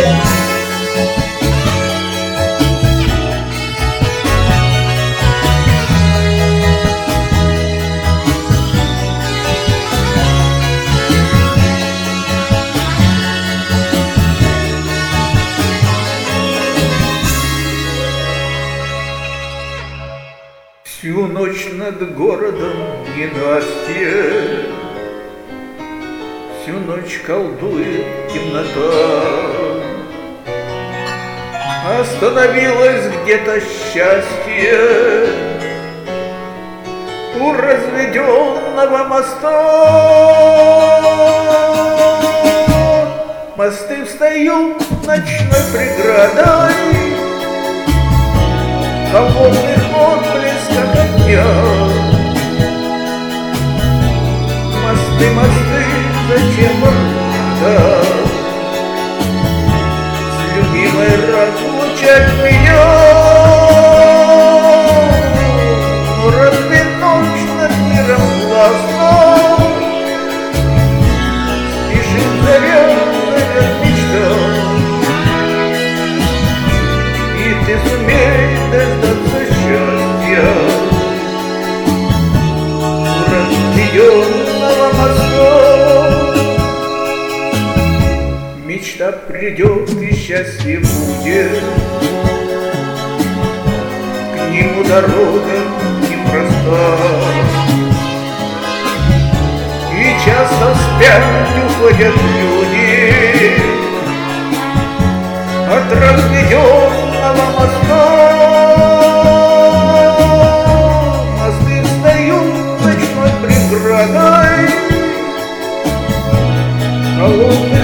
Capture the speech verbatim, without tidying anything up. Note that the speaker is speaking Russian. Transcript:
Всю ночь над городом ненастье, всю ночь колдует темнота. Остановилось где-то счастье у разведенного моста. Мосты встают ночной преградой, холодный отблеск огня. Мосты, мосты, зачем вам надо с любимой разлучать меня? Но разве ночь над миром властна? Спешит заря, заря мечта, и ты сумеешь дождаться счастья разбиенного моста. Мечта придет и счастье будет, к нему дорога непроста. И часто вспять уходят люди от разведенного моста. Мосты встают ночной преградой, холодный